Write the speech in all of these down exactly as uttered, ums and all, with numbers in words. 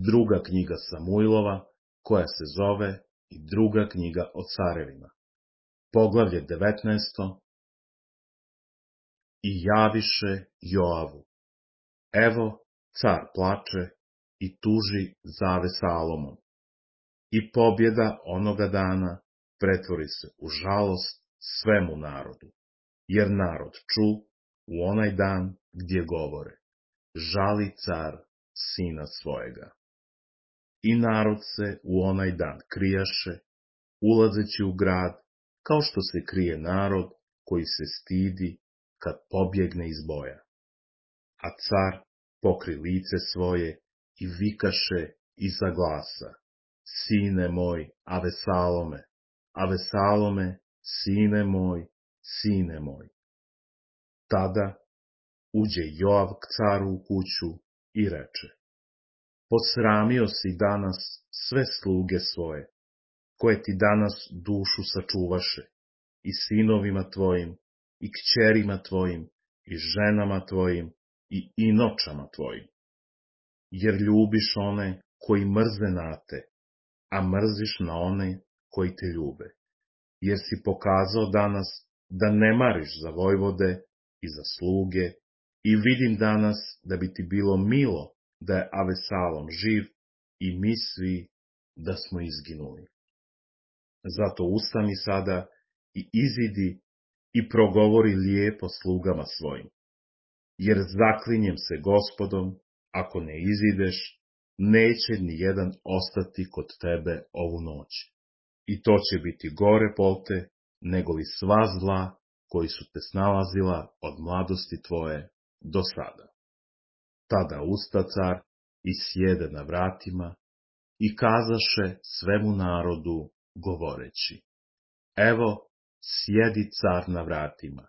druga knjiga Samuilova, koja se zove i druga knjiga o carevima. Poglavlje devetnaesto. I javiše Joavu. Evo, car plače i tuži za Avesalomom. I pobjeda onoga dana pretvori se u žalost svemu narodu, jer narod ču u onaj dan gdje govore, žali car sina svojega. I narod se u onaj dan krijaše, ulazeći u grad, kao što se krije narod koji se stidi kad pobjegne iz boja. A car pokri lice svoje i vikaše iza glasa, sine moj, Avesalome, Avesalome, sine moj, sine moj. Tada uđe Joav k caru u kuću i reče, posramio si danas sve sluge svoje, koje ti danas dušu sačuvaše, i sinovima tvojim, i kćerima tvojim, i ženama tvojim, i inočama tvojim. Jer ljubiš one koji mrze na te, a mrziš na one koji te ljube. Jer si pokazao danas da ne mariš za vojvode i za sluge, i vidim danas da bi ti bilo milo da je Avesalom živ i mi svi da smo izginuli. Zato ustani sada i izidi i progovori lijepo slugama svojim. Jer zaklinjem se Gospodom, ako ne izideš, neće ni jedan ostati kod tebe ovu noć. I to će biti gore pol te, nego li sva zla koji su te snalazila od mladosti tvoje do sada. Tada usta car i sjede na vratima i kazaše svemu narodu govoreći, evo sjedi car na vratima.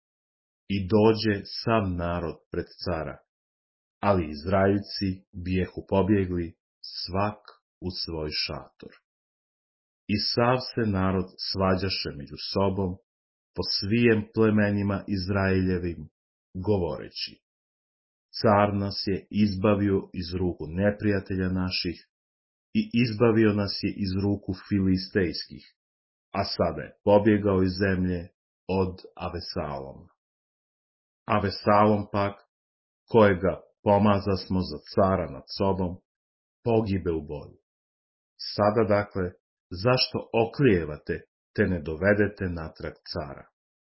I dođe sav narod pred cara, ali Izraeljci bijehu pobjegli svak u svoj šator. I sav se narod svađaše među sobom po svijem plemenima Izraeljevim, govoreći, car nas je izbavio iz ruku neprijatelja naših i izbavio nas je iz ruku filistejskih, a sada je pobjegao iz zemlje od Avesaloma. Avesalom pak, kojega pomazasmo za cara nad sobom, pogibe u boju. Sada dakle, zašto oklijevate, te ne dovedete natrag cara?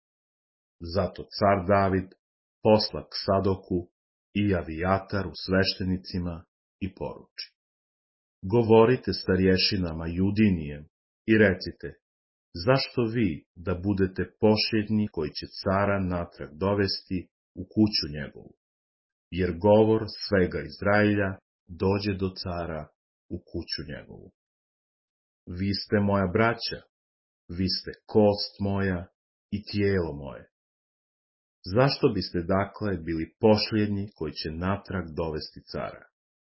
Zato car David posla k Sadoku i Avijataru sveštenicima i poruči. Govorite starješinama Judinijem i recite, zašto vi da budete posljednji koji će cara natrag dovesti u kuću njegovu? Jer govor svega Izraelja dođe do cara u kuću njegovu. Vi ste moja braća, vi ste kost moja i tijelo moje. Zašto biste dakle bili posljednji koji će natrag dovesti cara?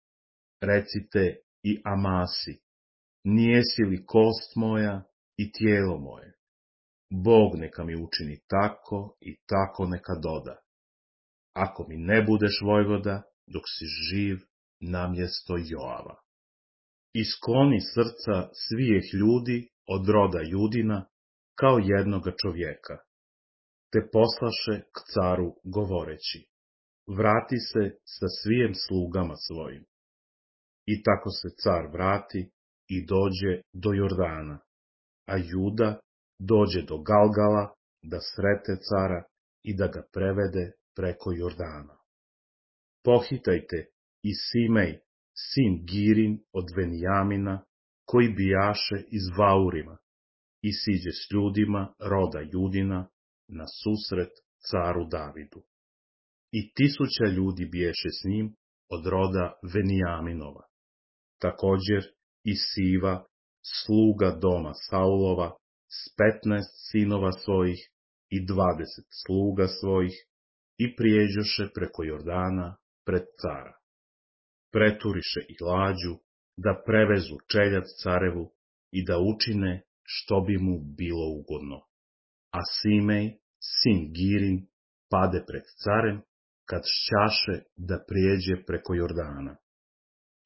Recite i Amasi, nijesi li kost moja i tijelo moje? Bog neka mi učini tako i tako neka doda. Ako mi ne budeš vojvoda, dok si živ namjesto Joava. Iskloni srca svijeh ljudi od roda Judina kao jednoga čovjeka, te poslaše k caru govoreći, vrati se sa svijem slugama svojim. I tako se car vrati i dođe do Jordana, a Juda dođe do Galgala da srete cara i da ga prevede preko Jordana. Pohitajte i Simej, sin Girin od Venijamina, koji bijaše iz Vaurima, i siđe s ljudima roda Judina na susret caru Davidu. I tisuća ljudi biješe s njim od roda Venijaminova. Također i Siva, sluga doma Saulova, s petnaest sinova svojih i dvadeset sluga svojih, i prijeđoše preko Jordana pred cara. Preturiše i lađu, da prevezu čeljad carevu i da učine što bi mu bilo ugodno. A Simej, sin Girin, pade pred carem, kad šćaše da prijeđe preko Jordana.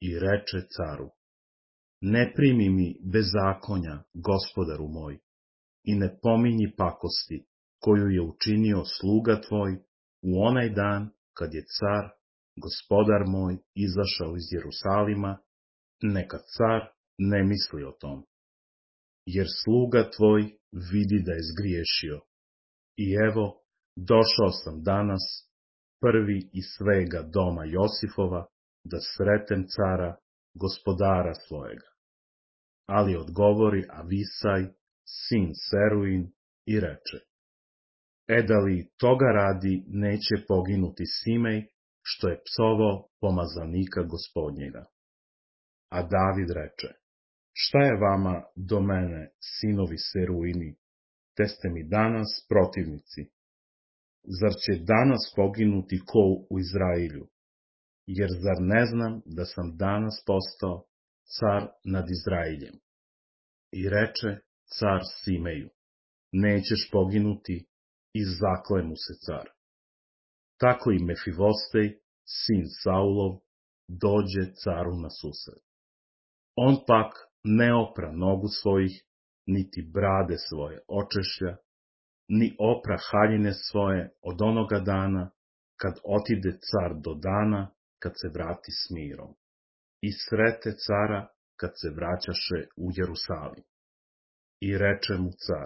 i reče caru: Ne primi mi bezakonja, gospodaru moj, i ne pominji pakosti koju je učinio sluga tvoj u onaj dan kad je car, gospodar moj, izašao iz Jerusalima, neka car ne misli o tom. Jer sluga tvoj vidi da je zgriješio. I evo, došao sam danas, prvi iz svega doma Josifova, da sretem cara, gospodara svojega. Ali odgovori Avisaj, sin Seruin, i reče: E da li toga radi neće poginuti Simej, što je psovao pomazanika gospodnjega? A David reče: Šta je vama do mene, sinovi Seruini, te ste mi danas protivnici? Zar će danas poginuti ko u Izrailju? Jer zar ne znam da sam danas postao car nad Izrailjem? I reče car Simeju: Nećeš poginuti, i zakle mu se car. Tako i Mefivostej, sin Saulov, dođe caru na susret. On pak ne opra nogu svojih, niti brade svoje očešlja, ni opra haljine svoje od onoga dana, kad otide car do dana, kad se vrati s mirom. I srete cara, kad se vraćaše u Jerusalim. I reče mu car: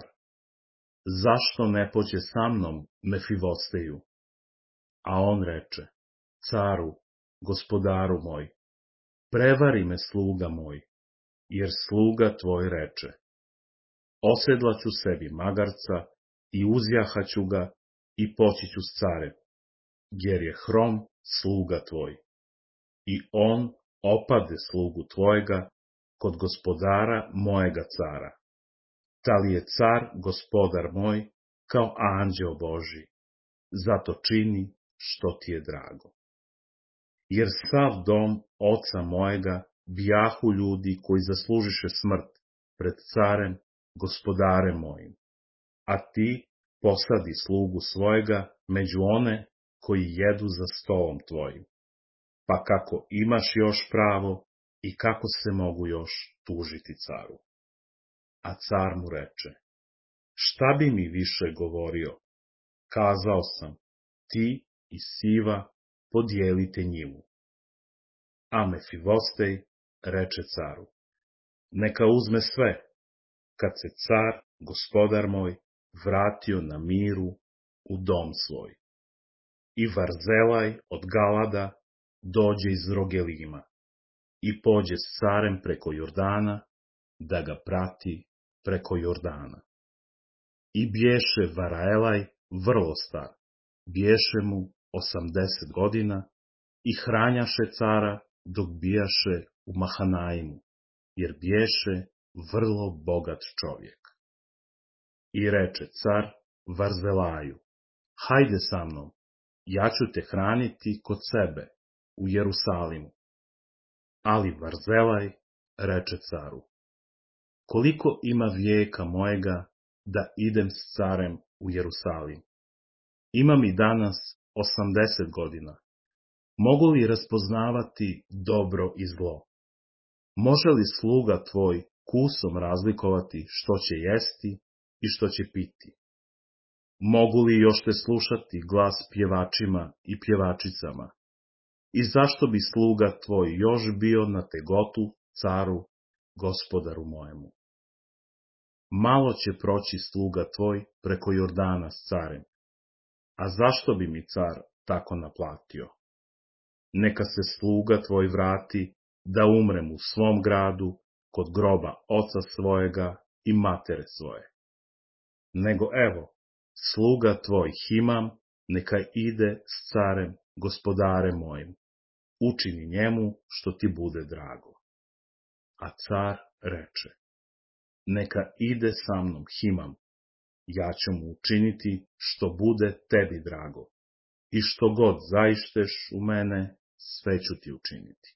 Zašto ne pođe sa mnom, Mefivosteju? A on reče: Caru, gospodaru moj, prevari me sluga moj, jer sluga tvoj reče: Osedlaću sebi magarca i uzjahaću ga i poći ću s carem, jer je hrom sluga tvoj. I on opade slugu tvojega kod gospodara mojega cara. Da li je car, gospodar moj, kao anđeo Božji, zato čini što ti je drago. Jer sav dom oca mojega bijahu ljudi koji zaslužiše smrt pred carem, gospodarem mojim, a ti posadi slugu svojega među one koji jedu za stolom tvojim. Pa kako imaš još pravo i kako se mogu još tužiti caru? A car mu reče: Šta bi mi više govorio? Kazao sam: Ti i Siva podijelite njivu. A Mefivostej reče caru: Neka uzme sve, kad se car, gospodar moj, vratio na miru u dom svoj. I Varzelaj od Galada dođe iz Rogelima i pođe s carem preko Jordana, da ga prati preko Jordana. I bješe Varaelaj vrlo star, bješe mu osamdeset godina, i hranjaše cara dok bijaše u Mahanaimu, jer bješe vrlo bogat čovjek. I reče car Varzelaju: Hajde sa mnom, ja ću te hraniti kod sebe u Jerusalimu. Ali Varzelaj reče caru: Koliko ima vijeka mojega da idem s carem u Jerusalim? Ima mi danas osamdeset godina. Mogu li raspoznavati dobro i zlo? Može li sluga tvoj kusom razlikovati što će jesti i što će piti? Mogu li još te slušati glas pjevačima i pjevačicama? I zašto bi sluga tvoj još bio na tegotu caru, gospodaru mojemu? Malo će proći sluga tvoj preko Jordana s carem. A zašto bi mi car tako naplatio? Neka se sluga tvoj vrati, da umrem u svom gradu, kod groba oca svojega i matere svoje. Nego evo, sluga tvoj Himam, neka ide s carem, gospodarem mojim. Učini njemu što ti bude drago. A car reče: Neka ide sa mnom Himam, ja ću mu učiniti što bude tebi drago, i što god zaišteš u mene, sve ću ti učiniti.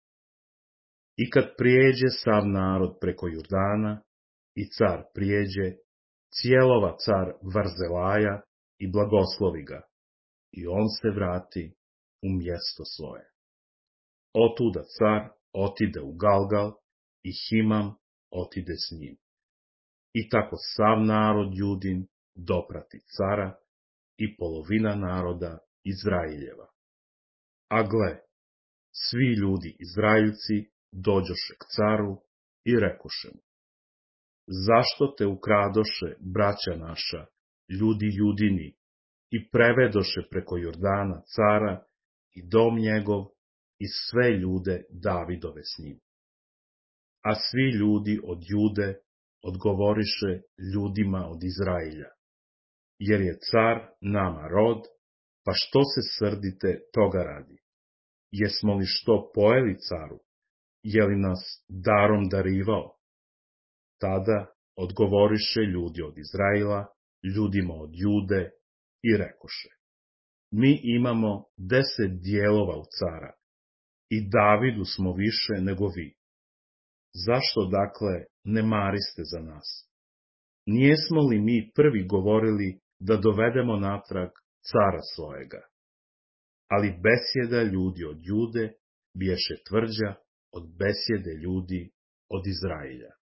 I kad prijeđe sav narod preko Jordana, i car prijeđe, cijelova car Varzelaja i blagoslovi ga, i on se vrati u mjesto svoje. Otuda car otide u Galgal i Himam otide s njim. I tako sav narod Judin doprati cara i polovina naroda Izraeljeva. A gle, svi ljudi Izraeljci dođoše k caru i rekoše mu: zašto te ukradoše, braća naša, ljudi Judini, i prevedoše preko Jordana cara i dom njegov i sve ljude Davidove s njim? A svi ljudi od Jude odgovoriše ljudima od Izraelja: jer je car nama rod, pa što se srdite toga radi? Jesmo li što pojeli caru? Je li nas darom darivao? Tada odgovoriše ljudi od Izraela ljudima od Jude i rekoše: mi imamo deset dijelova u cara i Davidu smo više nego vi. Zašto dakle ne mariste za nas? Nijesmo li mi prvi govorili da dovedemo natrag cara svojega? Ali besjeda ljudi od Jude biješe tvrđa od besjede ljudi od Izraelja.